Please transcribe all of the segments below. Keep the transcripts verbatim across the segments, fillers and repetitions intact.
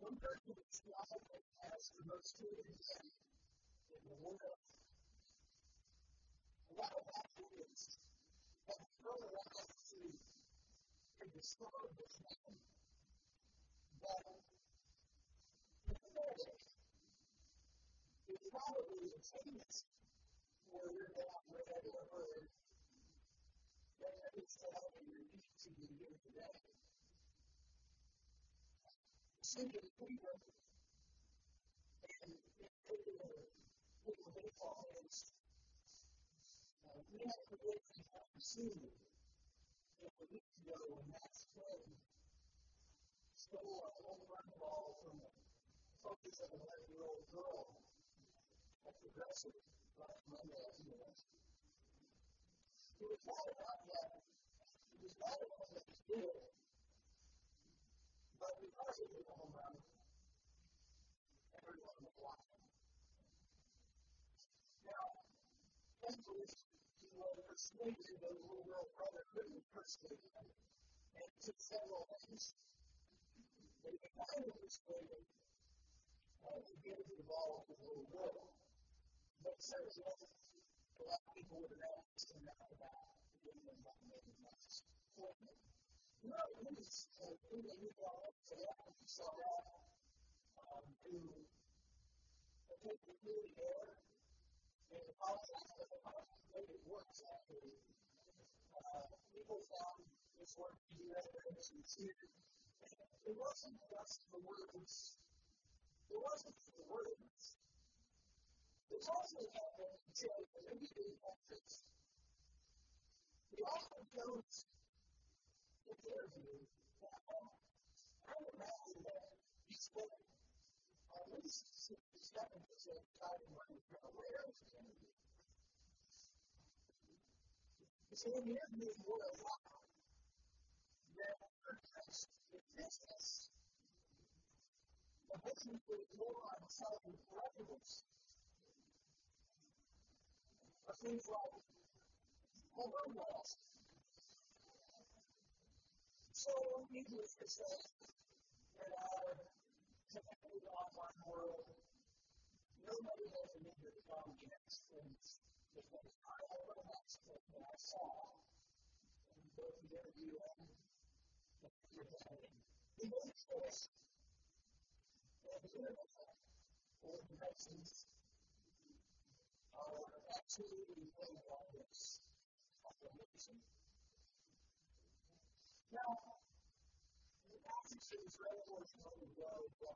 person described it as the most hated man in the world. A lot of that is that further out to, to describe this man. But the pathetic is probably the famous word that I've read or heard that I would say I can repeat to you here today. Simply Peter and in particular Peter baseball is uh, we had to wait for him to see a week ago when Max Quinn stole a home run ball from the focus of an eleven-year-old girl at Progressive last Monday afternoon. He was mad about that. He was mad at what he did, but because he was a home run, everyone was watching. Now, thankfully, he was persuaded that his little girl brother couldn't persuade him, and it took several things. But he finally persuaded uh, to give the ball to his little girl. But certainly wasn't a lot of people would have asked him after that. He didn't know what made him much disappointment. You know, it was a thing that you brought up today. I think you saw that. Um, who take the community air and apologize for the way it works, actually. Uh, people found this work to do that and sincere. It wasn't just the words. It wasn't just the words. It's also about the detail of everyday ethics. The author goes to interview now. I would imagine that he spent at least sixty-seven percent of time running from aware of the interview. So in the interview, more a lot that addressed the business. But this includes more on selling collectibles. Or things like home run balls. So, needless to say, in our connected online world, nobody has a need to become the experts because I have an expert that I saw in both the interview and the presentation. The only choice of the internet or the message are absolutely weighing on this obligation. Now, the passage is Revelation on the road that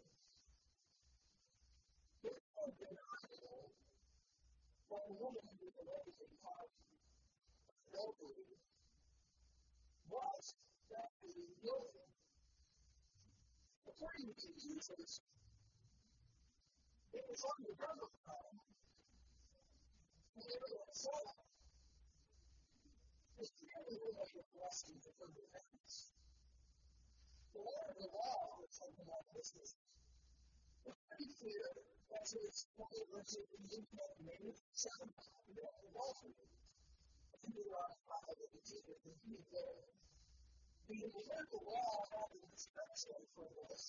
it's undeniable that the woman who was allegedly caught adultery was actually guilty. According to Jesus, it was on the river time, and everyone saw it. It's clearly really a blessing for repentance. The letter of the law or something like this is pretty clear as to its point versus the impact made seven of adultery. And you are five of the two that repeat there. The Levitical law had an inspection for this.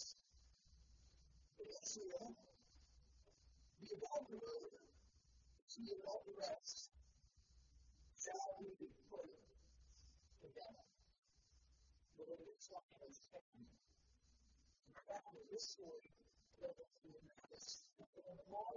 Israel, the adulterer, the adulteress, shall be put to death. The Leviticus twenty is taken. And after this story, there will be a notice in the law.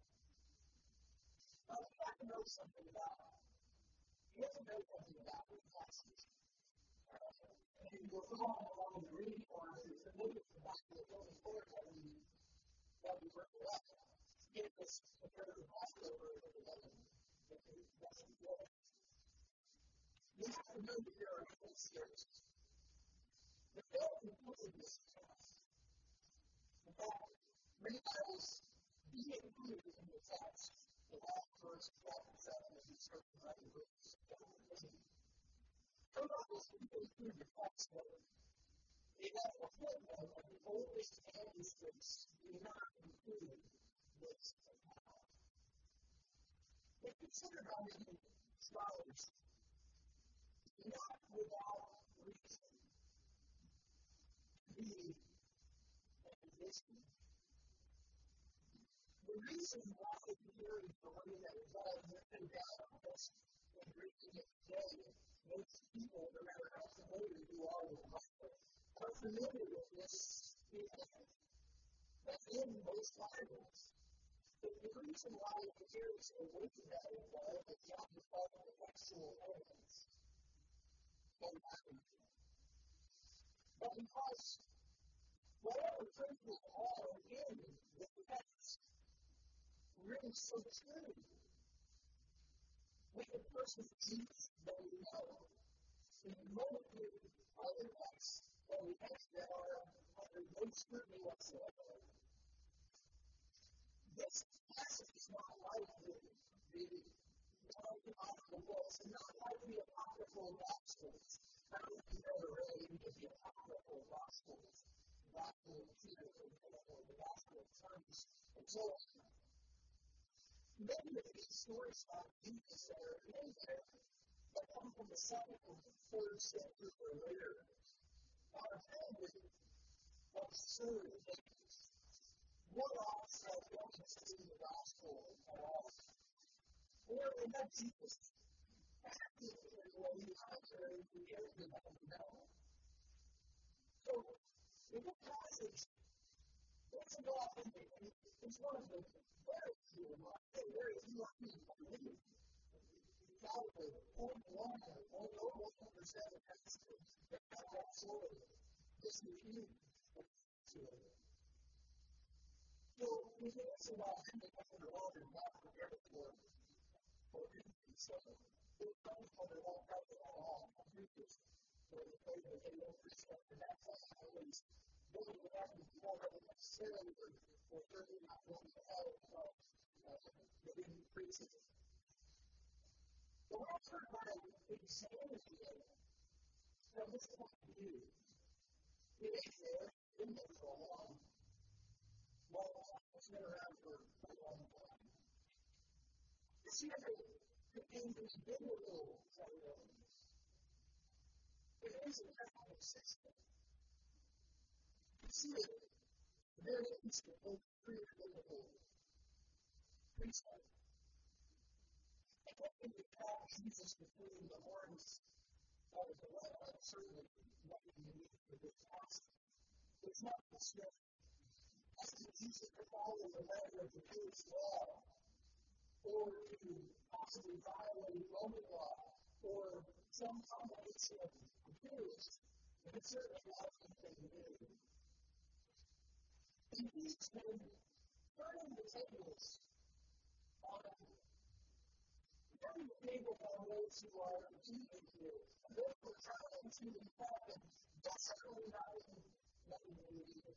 Now, you have to know something about it. You have to know something about this passage. And you will follow along the reading part of the Leviticus back to the only part that we that we recollect. Get this compared to the Passover of the eleven. You have to know that there are different series. The failed completely this test. In fact, many Bibles be included in the text. The last verse, chapter seven, of the certain writing books. Some Bibles include the text, but they have a footnote of the oldest manuscripts do not include this account. But consider how many scholars, not without reason, believe that the The reason why here is the way that it was written down on this and reading it today, most people, no matter how familiar you are with the Bible, are familiar with this event. That's in most Bibles. But the reason why it appears so written that it was that John was called the textual evidence of Bible. But because whatever truth is all in the text rings so true with the person of Jesus that we know, in multitude of other texts that we have that are under no scrutiny whatsoever. This passage is not like the, the apocryphal books, and not like the apocryphal gospels. I don't know if you've ever read any of the apocryphal gospels, the Gospel of Peter, for example, the Gospel of Thomas, and so on. Many of these stories about Jesus that are in there that come from the second and third century or later are founded on absurd things. One often has nothing to do with the gospel at all. Or they have Jesus acting in a way contrary to everything that we know. So, in this passage, it's often it's one of the very few, very few people who believe probably forty-one or over one percent of pastors that have that sort of disrepute to it. So, we can also allow him to come to all and not prepared for for anything. So, it's funny how they won't have it at all. Preachers, so they say that they don't respect the that's why I always really would have to more necessarily for for certainly not going to hell because they didn't preach it. But what I've heard by examining it from this point of view, it is there, in there for a long, long time. It's been around for a long time. This year, it came to be biblical ceremonies. It isn't kind of consistent. You see it very instantly, pre-biblical priesthood. And what can you call Jesus between the horns of the lamb? That's certainly nothing unique to this passage. It's not the script. Asking Jesus to follow the letter of the Jewish law, or to possibly violate Roman law, or some combination of the Jews, and it's certainly not anything new. And he's been turning the tables on turning the tables on those who are deceiving you. And those who are trying to impact them, that's certainly not nothing new either.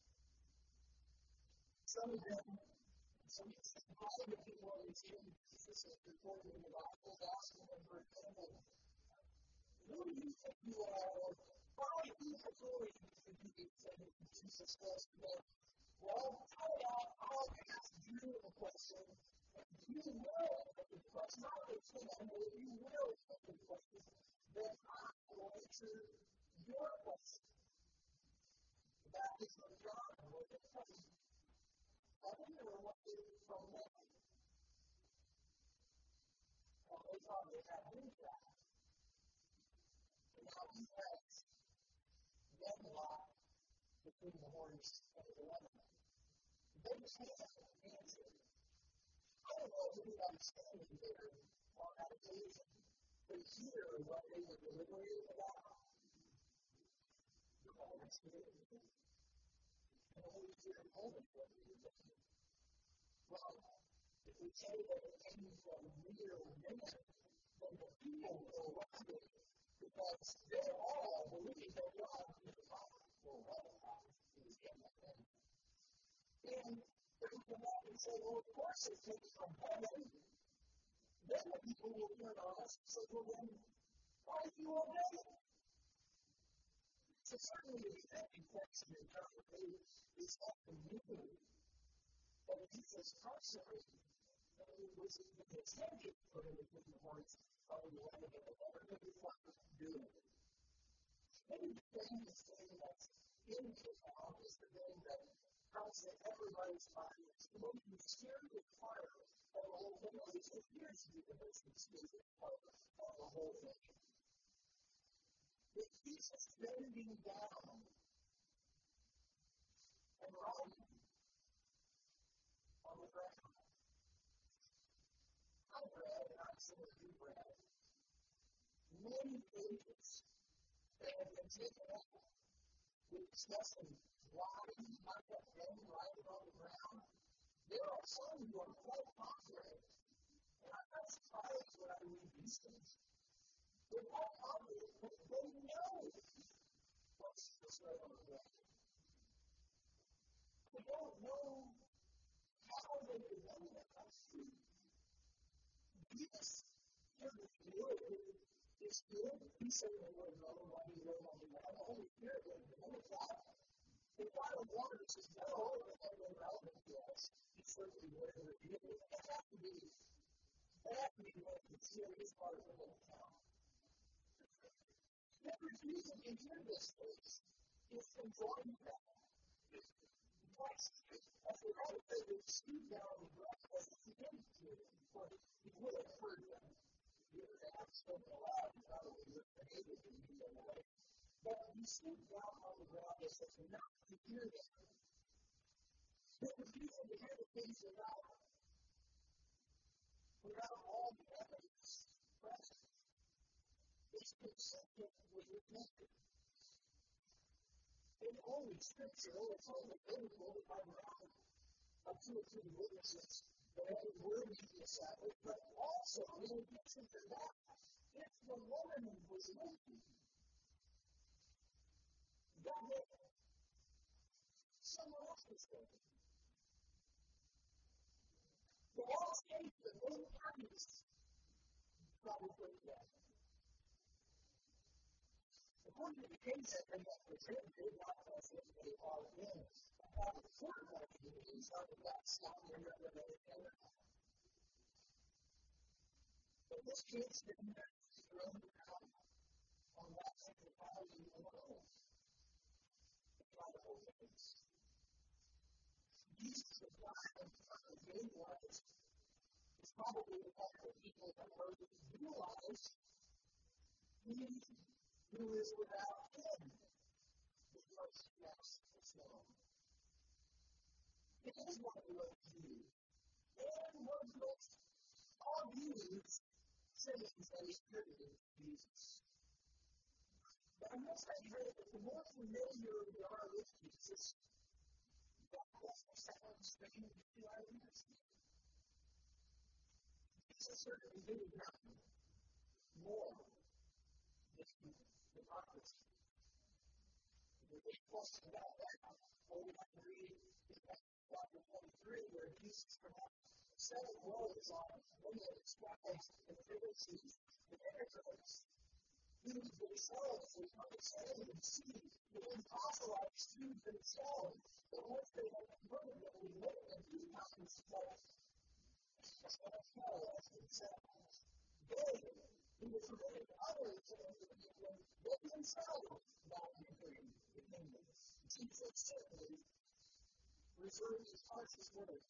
Some of them, some of the people on these things, Jesus is reporting in the Gospel, asking them, for example, who do you think you are? Or why do you authority for you to say that Jesus was today? Well, I'll ask you a question, and you will answer the question. I'll answer that, and you will answer the question. Then I will answer your question. That is from John, what it says. I wonder what they from them. Well, they thought they had his back. And now he has deadlock between the horns of the lamb. They can't answer. I don't know if anybody's standing there on that occasion to hear what they were deliberating about. The Holy Spirit. And the Holy Spirit only what they were thinking. Well, if we say that it came from real men, then the people will around it because they all believe that God is the Father. Well, what God is in them. And they come back and say, well, of course it came from heaven. Then the people will turn on us and say, well, then, why do you obey it? So certainly the second question in chapter eight is often new. But Jesus personally was intended for him to put the horns of the lamb and the other things like doing it. Maybe the famous thing that's in his mouth is the thing that comes to everybody's mind. It's the most mysterious part of the whole thing. At least it appears to be the most mysterious part of the whole thing. That Jesus bending down and writing on the ground. I read, and I'm sure you read, many pages that have been taken up with discussing why he might have been writing on the ground. There are some who are quite contrary. And I'm not surprised when I read these things. They're quite contrary, but they know what Jesus wrote on the ground. They don't know how they could know that that's true. Jesus certainly knew it is good. He certainly would have known why he wrote on the ground. The Holy Spirit would have known that. If God of water says no, and that was relevant to us, he certainly would have revealed it. That has to be, that has to be one of the serious part of the whole account. The refusal to hear this voice is from drawing back. Christ, as the writer said, they stood down on the ground as if he didn't hear them, for he would have heard them. He would have asked spoken aloud, and probably would have been able to lead them away. But he stood down on the ground as if not to hear them. The refusal to hear the things without, without all the evidence present is consistent with repentance. In Holy Scripture, it's only biblical by the mouth of two or three witnesses that every word may be established, but also, in addition to that, if the woman was looking, that meant someone else was looking. The law states that both parties probably dead. According to the case that they have presented, they not as if they are in a court like these on the left side of the other. But this case didn't have to be thrown down on that side of the body alone. By the whole case. Jesus was not in front of gay lives. It's probably the fact that people have heard it realize he who is without him is most blessed as well. It is one of the most viewed and one of the most all viewed sayings that is attributed to Jesus. But I must say that the more familiar we are with Jesus, that also sounds strange to our ears. Jesus certainly knew nothing more than hypocrisy. The big question about that, well, we have to read in chapter twenty-three, where Jesus perhaps seven words on one that describes the Pharisees, the hypocrites, who themselves would understand and see the impossibilities to themselves, but once they have converted them, we look at these times like as well as themselves. They, who were permitted others to enter the kingdom, they themselves not entering the kingdom. Jesus certainly reserved his harshest words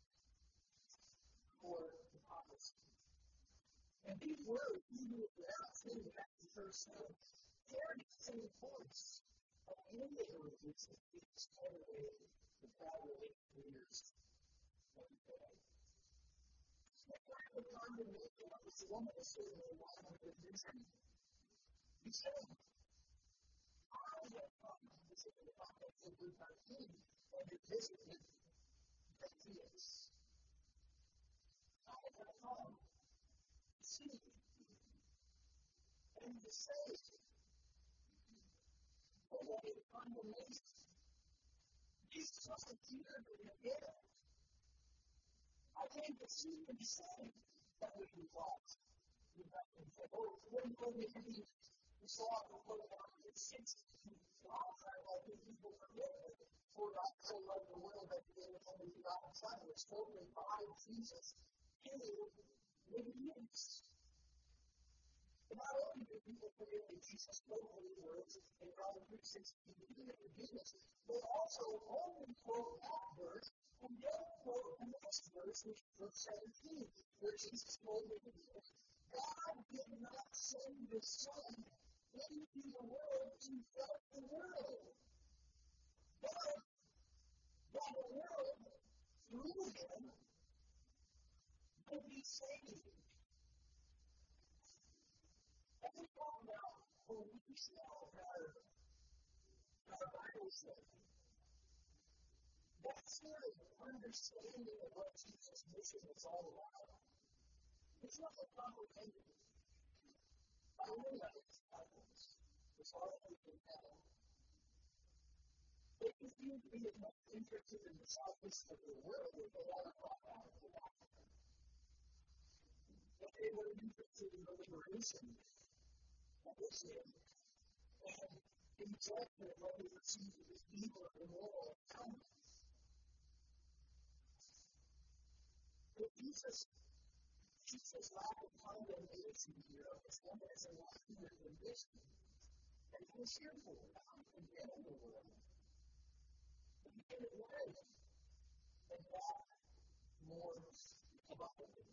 for hypocrisy. And these words, even if they're not stated back to the first time, carry the same force of any of the religions that Jesus turned away the proud religious leaders of the day. The kind of condemnation of this woman is certainly one of the vision. He said, I have come, this is the context of Luke nineteen, and to visit with Zacchaeus. I have come to see and to say, but what is condemnation? Jesus wasn't here to repent. I came to seek and save that which was lost. You have to say, oh, when you look at these, we saw it before the one hundred sixty lost, I like the people forget it. For God so loved the world that he gave his only begotten Son, which totally by Jesus, came with peace. not only did people forget that Jesus spoke those words in John three sixteen, even in forgiveness, but also only quote that verse and don't quote the next verse, which is verse seventeen, where Jesus told Nicodemus, God did not send the Son into the world to judge the world, but that the world, through him, will be saved. As we talk about for weeks now our, our Bible study, that sort of understanding of what Jesus' mission is all about, it's not so complicated. I realize it's Bibles. It's all that we can have. They continue to be as much interested in the salvation of the world as they are about the gospel. If they were interested in the liberation of the sin and in judgment of what we receive as evil and immoral and common. But Jesus, Jesus' lack of condemnation here of his enemies and what he was conditioned, and he was here for it, not condemning the world. But he did it right, and that more abundantly.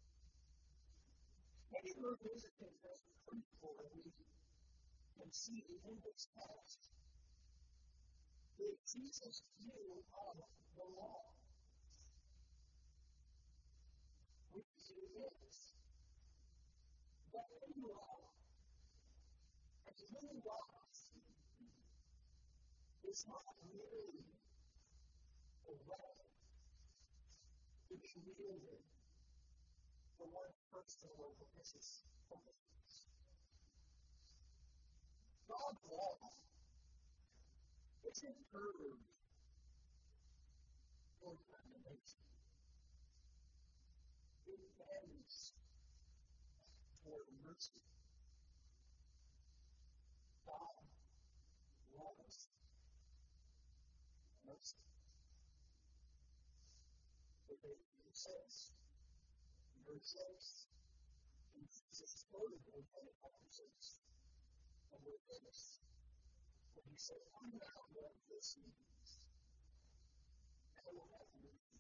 Maybe we're visiting this truth for a reason. And see in this text that Jesus' view of the law, which is that any law, as many laws, is not merely a weapon to be wielded for one personal or pernicious purposes. God's law isn't urged for condemnation. It bends toward mercy. God loves mercy. But they exist. There exists in Jesus' quoted in Pentecost six. And with this, when he said, find out what this means, and I will have mercy.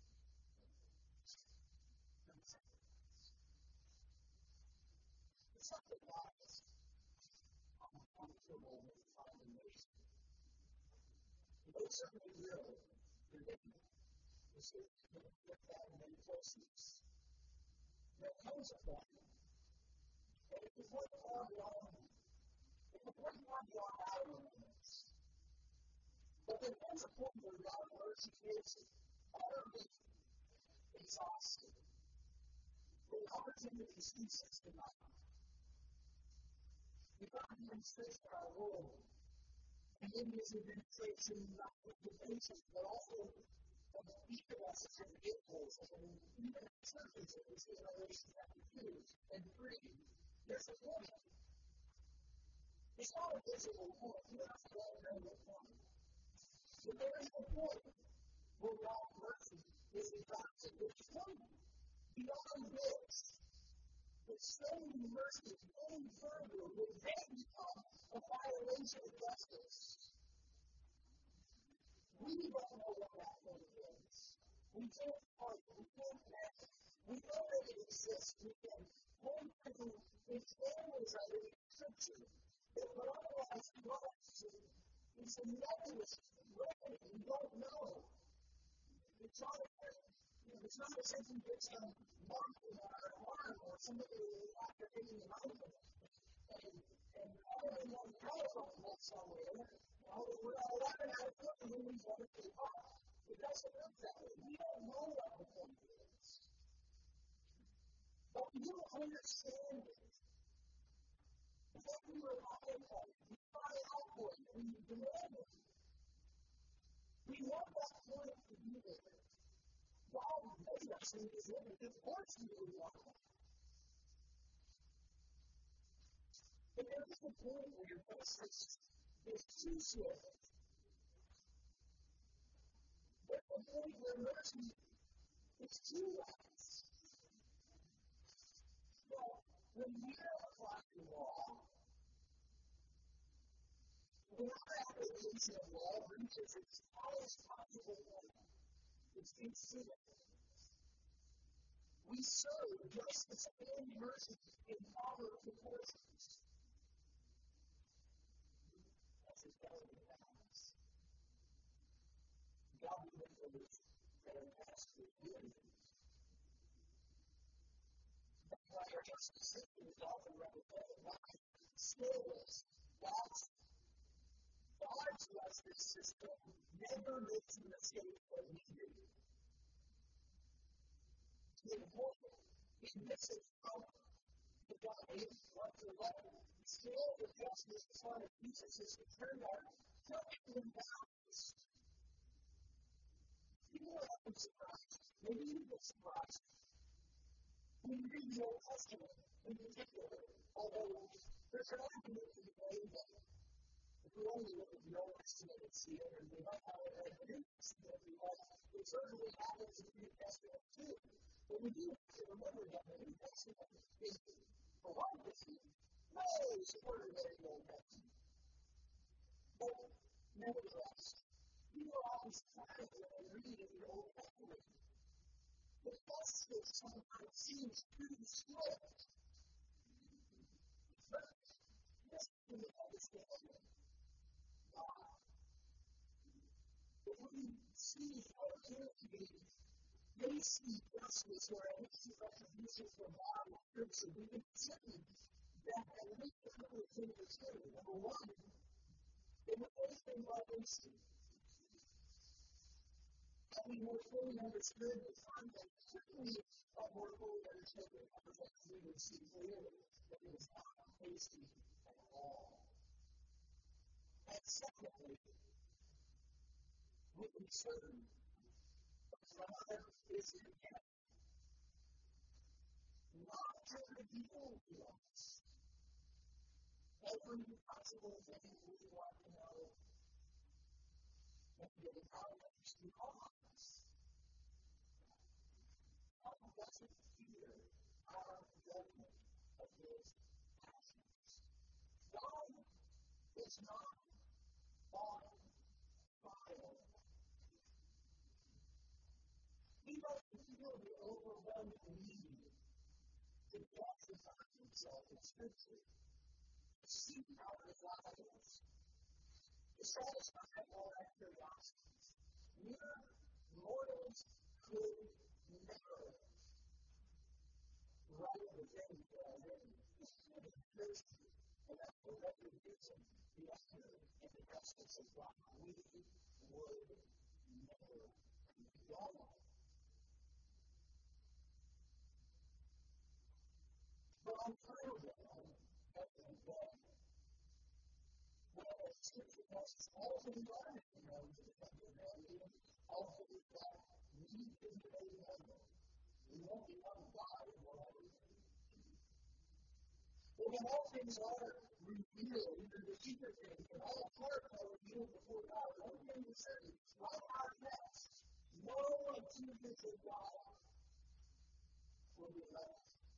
It's not the lies on the comfortable with condemnation. They certainly will forgive you. You see, you can get that in many places. There comes a point, and it is what far beyond you. It is what far beyond our limits. But there comes a point where God's mercy is utterly exhausted. The opportunity ceases to matter. The God demonstrates in our world, and in his administration, not with the patience, but also of each of us as individuals, and even churches in this generation chapter two and three, there's a point. It's not a visible point. You don't have to let know the point. But there is a point where God's mercy is exhausted, which is coming. Beyond this, extending mercy any further would then become a violation of justice. We don't know what that thing is. We can't find it. We can't match it. We know that it exists. We can point to examples of it in Scripture. But otherwise, it's a nebulous way. We don't know. It's not a It's not as if we get some mark in our arm or somebody after taking an item and, and all of them on the telephone went somewhere. You know, we're all laughing at it and then we want to take off. It doesn't work that way. We don't know what the point is. But we do understand it. It's like we rely on it. We cry out for it. We demand it. We want that point to be there. God made us in his image. Of course we would want that. But there is a point where your justice is too swift. There's a point where mercy is too lax. Well, When we are applying law, when our application of law reaches its highest possible point, it's considered. We serve justice and mercy in proper proportions. That's his belly balance. God will make those that are past the good. That's why our justice system is often represented by skills. God's God's justice system never makes a mistake that we do. In Mormon, it misses from the God eight, one to eleven. The scale of justice the Son of Jesus is turned out perfectly balanced. People are often surprised. Maybe you get surprised. When you read the Old Testament, in particular, although there's an argument to be made that if we only look at the Old Testament and see it, and we might have it in the New Testament, because it certainly happens in the New Testament too. But we do have to remember that the New Testament is, for one thing, way shorter than the Old Testament. But nevertheless, we are always surprised when we read in the Old Testament. The justice sometimes seems too swift. But this is the understanding. God. If we see how it appears to be, they see justice or at least retribution from God in Scripture. We can see that at least a couple of things are true. Number one, in the first thing about instinct, having more fully understood the context, certainly uh, more fully understood the context, we would see clearly that it is not hasty at all. And secondly, we can certain that God is intent not to reveal to us every possible thing we want to know and get out of us to us. God doesn't fear our judgment of his actions. God is not on trial. He doesn't feel the overwhelming need to justify himself in Scripture, to seek out his lives, to satisfy all our curiosities. Mere mortals could never write the things that are written. This is what it occurs to you. And that's the retribution, the honor, and the justice of God. We would never be done. But I'm tired of it. Every day. Well, as Scripture tells us, all of the environment knows that the humanity, all of the God, we is made member. We won't be one God in whatever. Well, when all things are revealed, even the secret things, and all parts are revealed before God, one thing is certain, like our text, no achievements of God will be left.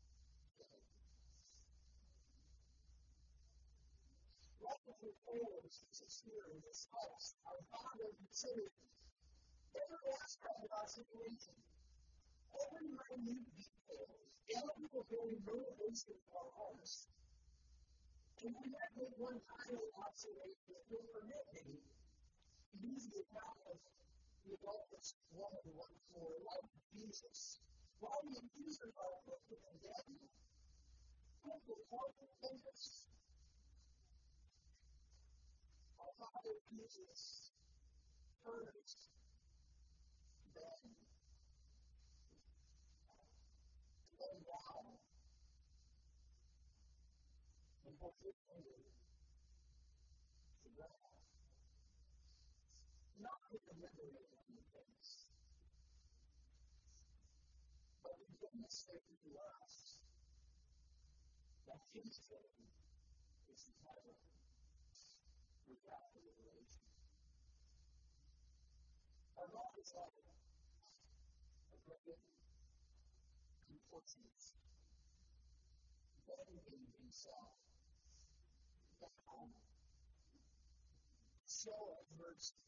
Like the fulfillers, Jesus here in this house, our Father considers every aspect of our situation, every minute detail, every fulfilling motivation of our hearts. And we might make one final observation that will permit me to use the account of the adulterous woman once more, like Jesus. While the accusers are quick to condemn, quick to point the fingers, our Father Jesus turns then to lay down and puts his finger to rest. Not to deliberate anything, but to demonstrate to us that his faith is never without deliberation. Our God is like a great importance. bending himself down, show of mercy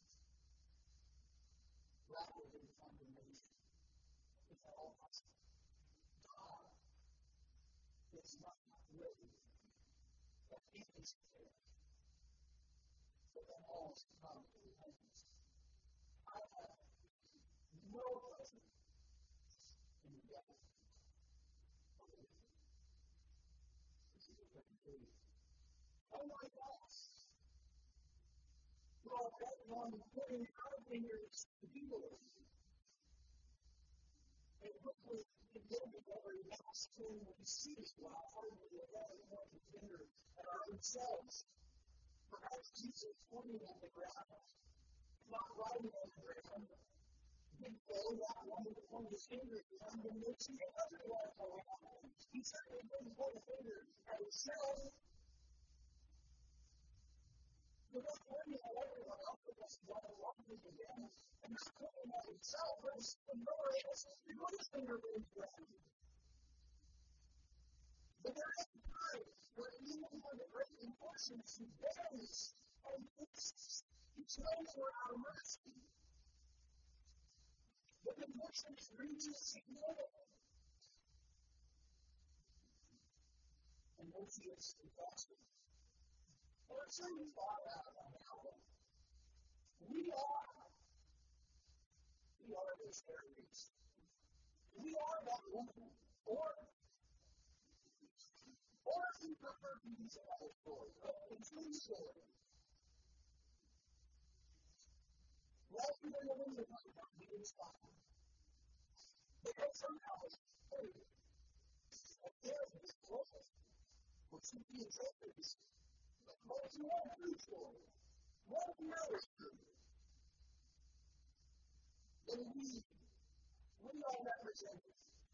rather than condemnation. It's all possible. God is not willing that any should perish, but that all should come to repentance. I have no pleasure in the death of the wicked. This is what he did. Unlike us, who are bent on putting our fingers to people, and quickly condemning every sin we see while hardly ever pointing the finger at our own selves. Perhaps Jesus pointing at the ground, not writing on the ground. Didn't know that one to point his finger at condemnation and everyone around him. He certainly didn't point a finger at himself. But not pointing at everyone else because he wanted to walk with them, and not pointing at himself, but ignoring the other finger at his ground. But there is a time where even for the great importance he bends and insists, he shows for our mercy. But the importance reaches significant. And mercy is compassion. Well, it's really thought out about it. We are, we are those areas. We are that woman, or Or if you prefer to use another story, a true story. Rather than the one that might not be inspired. Because somehow it's true. And there is growth. Which would be interpreted. But it's one true story. One really true. Then we, we are represented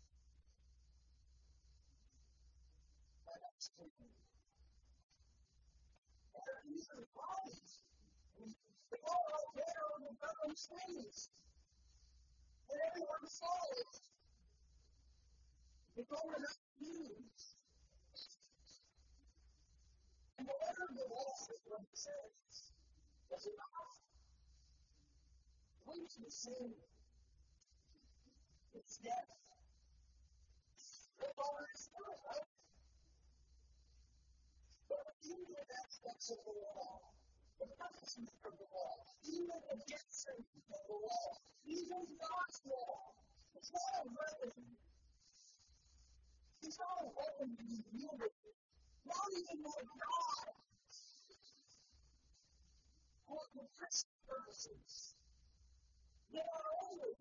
by that story. And these are bodies. They all out there on the mountain swings. And everyone saw it. It's all enough news. And the letter of the law is what it says. Does it not? What is the sin? It's death. That's all there is to it, right? But even the aspects of the law, the purposes of the law, even the dictation of the law, even God's law, it's not a weapon. It's not a weapon to be wielded. Not even by God. For protection purposes. They are only,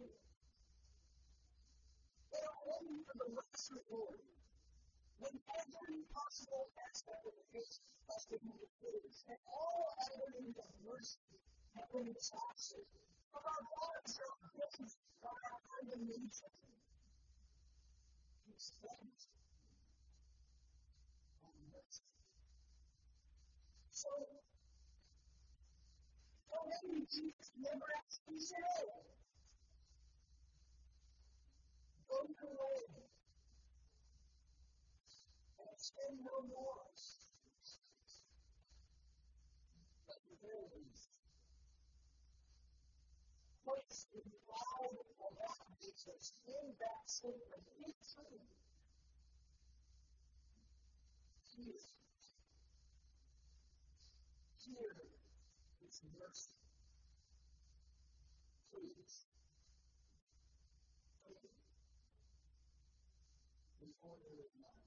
they are only for the last reward. When every possible aspect of the case has been included, and all evidence of mercy have been exhausted, but our bodies are built by our condemnation. He spent on mercy. So, so maybe Jesus never actually said, go your way and sin no more. But the very least, place in cloud around Jesus in that sacred victory. Here, here is mercy. Please, please, before there is none.